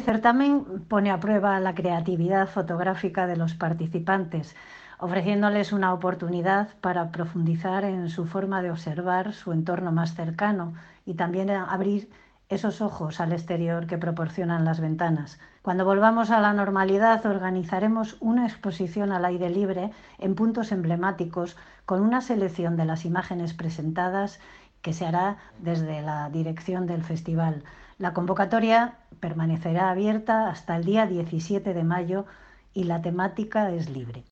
certamen pone a prueba la creatividad fotográfica de los participantes, ofreciéndoles una oportunidad para profundizar en su forma de observar su entorno más cercano y también abrir esos ojos al exterior que proporcionan las ventanas. Cuando volvamos a la normalidad, organizaremos una exposición al aire libre en puntos emblemáticos con una selección de las imágenes presentadas que se hará desde la dirección del festival. La convocatoria permanecerá abierta hasta el día 17 de mayo y la temática es libre.